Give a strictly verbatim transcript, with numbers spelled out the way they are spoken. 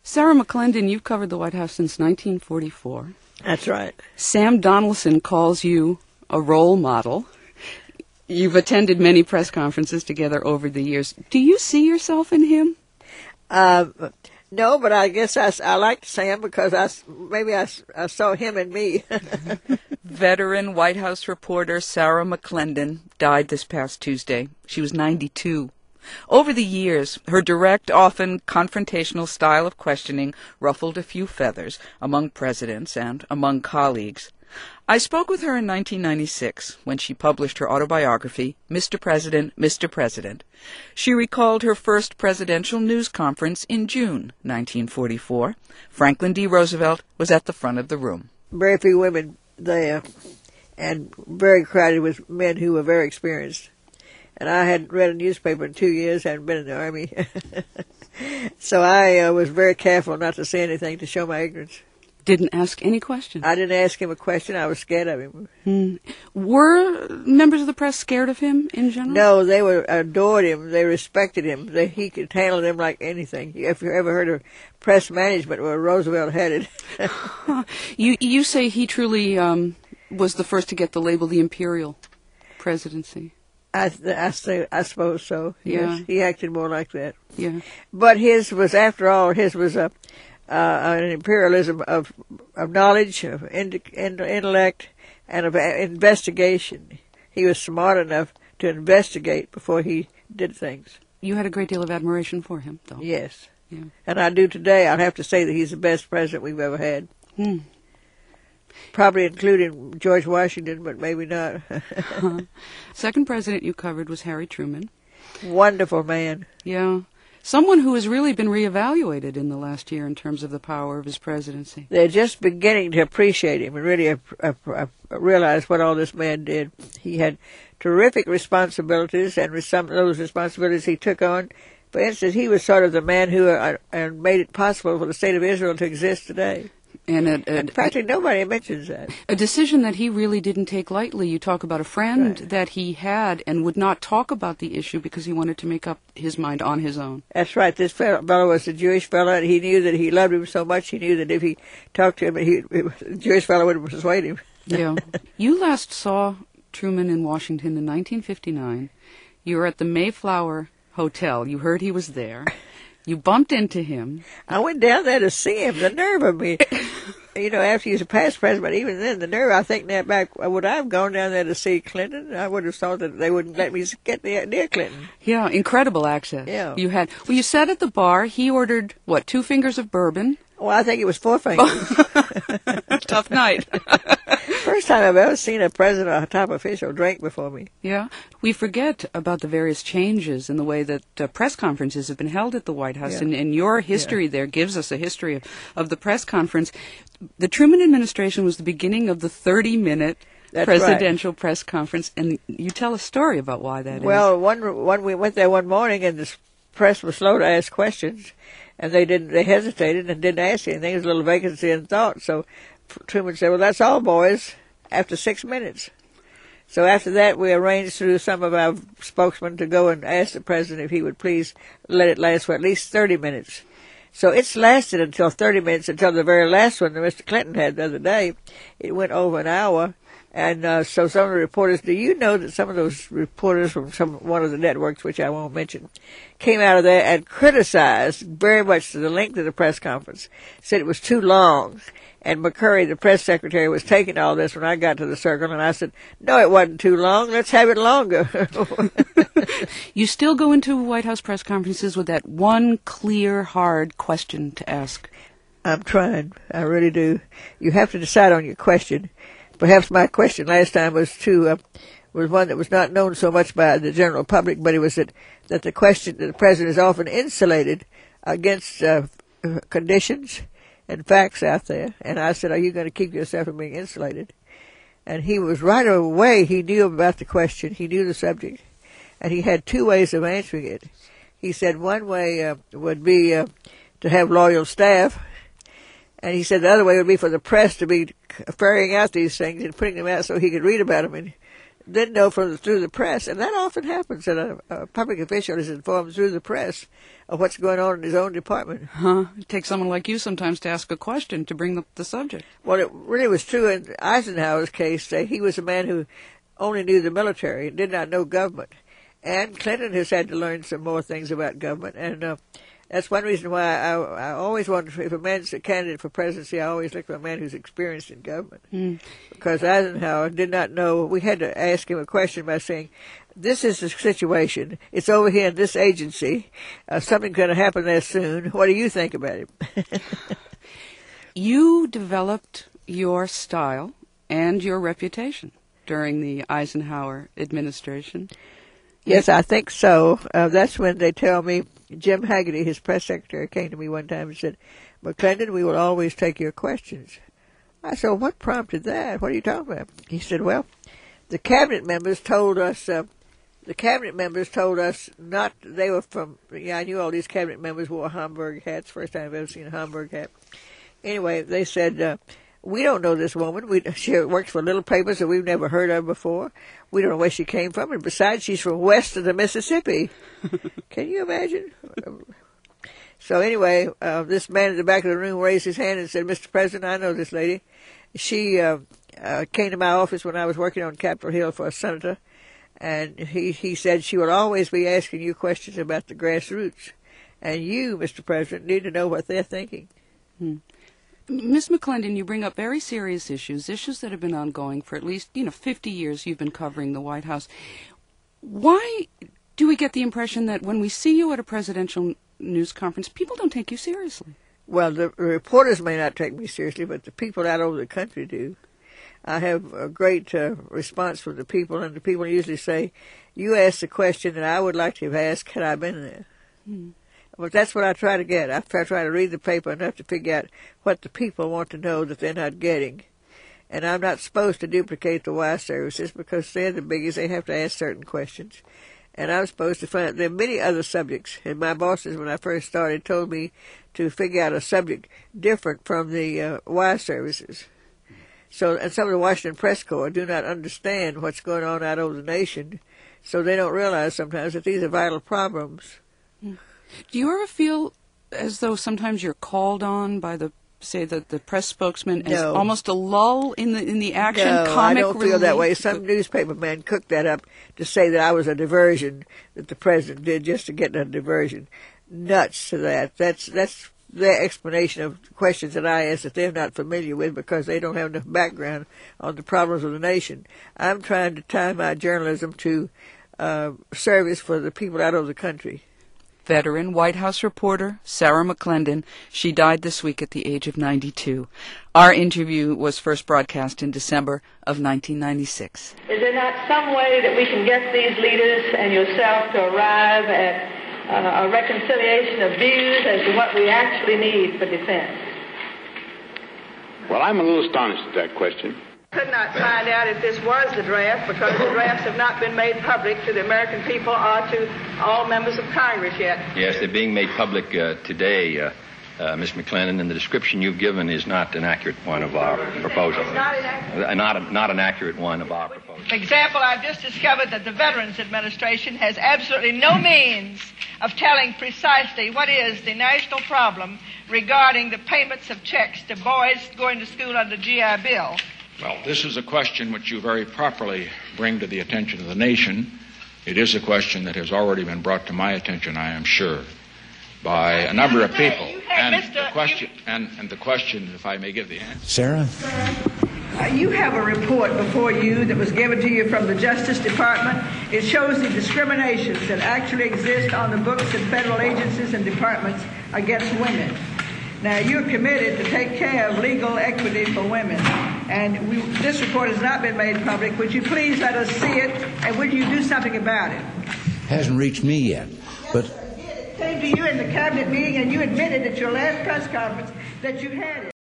Sarah McClendon, you've covered the White House since nineteen forty-four. That's right. Sam Donaldson calls you a role model. You've attended many press conferences together over the years. Do you see yourself in him? Uh, no, but I guess I, I liked Sam because I, maybe I, I saw him in me. Veteran White House reporter Sarah McClendon died this past Tuesday. She was ninety-two. Over the years, her direct, often confrontational style of questioning ruffled a few feathers among presidents and among colleagues. I spoke with her in nineteen ninety-six when she published her autobiography, Mister President, Mister President. She recalled her first presidential news conference in June nineteen forty-four. Franklin D. Roosevelt was at the front of the room. Very few women there, and very crowded with men who were very experienced. And I hadn't read a newspaper in two years, hadn't been in the Army. So I uh, was very careful not to say anything to show my ignorance. Didn't ask any questions. I didn't ask him a question. I was scared of him. Hmm. Were members of the press scared of him in general? No, they were adored him. They respected him. They, he could handle them like anything. If you ever heard of press management, where Roosevelt had it. Huh. You you say he truly um, was the first to get the label the imperial presidency. I I say I suppose so. Yeah. Yes, he acted more like that. Yeah. But his was, after all, his was a. Uh, an imperialism of of knowledge, of in, in, intellect, and of investigation. He was smart enough to investigate before he did things. You had a great deal of admiration for him, though. Yes. Yeah. And I do today. I'd have to say that he's the best president we've ever had. Hmm. Probably including George Washington, but maybe not. uh-huh. Second president you covered was Harry Truman. Wonderful man. Yeah. Someone who has really been reevaluated in the last year in terms of the power of his presidency. They're just beginning to appreciate him and really uh, uh, uh, realize what all this man did. He had terrific responsibilities, and with some of those responsibilities he took on. For instance, he was sort of the man who uh, uh, made it possible for the state of Israel to exist today. And a, a, in fact, nobody mentions that. A decision that he really didn't take lightly. You talk about a friend right. that he had and would not talk about the issue because he wanted to make up his mind on his own. That's right. This fellow was a Jewish fellow, and he knew that he loved him so much, he knew that if he talked to him, he, the Jewish fellow would persuade him. Yeah. You last saw Truman in Washington in nineteen fifty-nine. You were at the Mayflower Hotel. You heard he was there. You bumped into him. I went down there to see him. The nerve of me. You know, after he was a past president, even then, the nerve, I think now back, would I have gone down there to see Clinton? I would have thought that they wouldn't let me get near Clinton. Yeah, incredible access. Yeah. You had, well, you sat at the bar. He ordered, what, two fingers of bourbon? Well, I think it was four fingers. Tough night. First time I've ever seen a president or a top official drink before me. Yeah. We forget about the various changes in the way that uh, press conferences have been held at the White House. Yeah. And, and your history yeah. there gives us a history of, of the press conference. The Truman administration was the beginning of the thirty-minute presidential right. press conference. And you tell a story about why that well, is. Well, one, one, we went there one morning, and the press was slow to ask questions. And they didn't, they hesitated and didn't ask anything. There was a little vacancy in thought. So Truman said, well, that's all, boys, after six minutes. So after that, we arranged through some of our spokesmen to go and ask the president if he would please let it last for at least thirty minutes. So it's lasted until thirty minutes, until the very last one that Mister Clinton had the other day. It went over an hour. And uh, so some of the reporters, do you know that some of those reporters from some one of the networks, which I won't mention, came out of there and criticized very much the length of the press conference, said it was too long. And McCurry, the press secretary, was taking all this when I got to the circle, and I said, no, it wasn't too long. Let's have it longer. You still go into White House press conferences with that one clear, hard question to ask. I'm trying. I really do. You have to decide on your question. Perhaps my question last time was too, uh, was one that was not known so much by the general public, but it was that, that the question that the president is often insulated against uh, conditions and facts out there. And I said, are you going to keep yourself from being insulated? And he was right away. He knew about the question. He knew the subject. And he had two ways of answering it. He said one way uh, would be uh, to have loyal staff. And he said the other way would be for the press to be ferrying out these things and putting them out so he could read about them in didn't know from the, through the press, and that often happens that a, a public official is informed through the press of what's going on in his own department. Huh? It takes someone like you sometimes to ask a question to bring up the subject. Well, it really was true in Eisenhower's case. That he was a man who only knew the military and did not know government. And Clinton has had to learn some more things about government, and uh, that's one reason why I, I always wonder if a man's a candidate for presidency, I always look for a man who's experienced in government. Mm. Because Eisenhower did not know. We had to ask him a question by saying, this is the situation. It's over here in this agency. Uh, something's going to happen there soon. What do you think about it? You developed your style and your reputation during the Eisenhower administration. Yes, I think so. Uh, that's when they tell me, Jim Haggerty, his press secretary, came to me one time and said, McClendon, we will always take your questions. I said, well, what prompted that? What are you talking about? He said, well, the cabinet members told us, uh, the cabinet members told us not, they were from, yeah, I knew all these cabinet members wore Homburg hats, first time I've ever seen a Homburg hat. Anyway, they said, uh, we don't know this woman. We, she works for little papers that we've never heard of before. We don't know where she came from. And besides, she's from west of the Mississippi. Can you imagine? So anyway, uh, this man in the back of the room raised his hand and said, Mister President, I know this lady. She uh, uh, came to my office when I was working on Capitol Hill for a senator. And he, he said she would always be asking you questions about the grassroots. And you, Mister President, need to know what they're thinking. Hmm. Miz McClendon, you bring up very serious issues, issues that have been ongoing for at least, you know, fifty years you've been covering the White House. Why do we get the impression that when we see you at a presidential news conference, people don't take you seriously? Well, the reporters may not take me seriously, but the people out over the country do. I have a great uh, response from the people, and the people usually say, you asked the question that I would like to have asked had I been there. Hmm. But that's what I try to get. I try to read the paper enough to figure out what the people want to know that they're not getting. And I'm not supposed to duplicate the wire services because they're the biggies. They have to ask certain questions. And I'm supposed to find, there are many other subjects. And my bosses, when I first started, told me to figure out a subject different from the uh, wire services. So, and some of the Washington Press Corps do not understand what's going on out over the nation. So they don't realize sometimes that these are vital problems. Mm. Do you ever feel as though sometimes you're called on by the, say, the, the press spokesman as no. almost a lull in the in the action? No, comic I don't feel relief? that way. Some newspaper man cooked that up to say that I was a diversion that the president did just to get a diversion. Nuts to that. That's that's their explanation of questions that I ask that they're not familiar with because they don't have enough background on the problems of the nation. I'm trying to tie my journalism to uh, service for the people out of the country. Veteran White House reporter Sarah McClendon. She died this week at the age of ninety-two. Our interview was first broadcast in December of nineteen ninety-six. Is there not some way that we can get these leaders and yourself to arrive at uh, a reconciliation of views as to what we actually need for defense? Well, I'm a little astonished at that question. Could not find out if this was the draft because the drafts have not been made public to the American people or to all members of Congress yet. Yes, they're being made public uh, today, uh, uh, Miz McClendon, and the description you've given is not an accurate one of our proposal. It's not inaccurate? Uh, not, a, not an accurate one of our proposal. For example, I've just discovered that the Veterans Administration has absolutely no means of telling precisely what is the national problem regarding the payments of checks to boys going to school under G I Bill. Well, this is a question which you very properly bring to the attention of the nation. It is a question that has already been brought to my attention, I am sure, by a number of people. And the question, and, and the question, if I may give the answer. Sarah? Uh, you have a report before you that was given to you from the Justice Department. It shows the discriminations that actually exist on the books of federal agencies and departments against women. Now, you're committed to take care of legal equity for women, and we, this report has not been made public. Would you please let us see it, and would you do something about it? Hasn't reached me yet, but... It came to you in the cabinet meeting, and you admitted at your last press conference that you had it.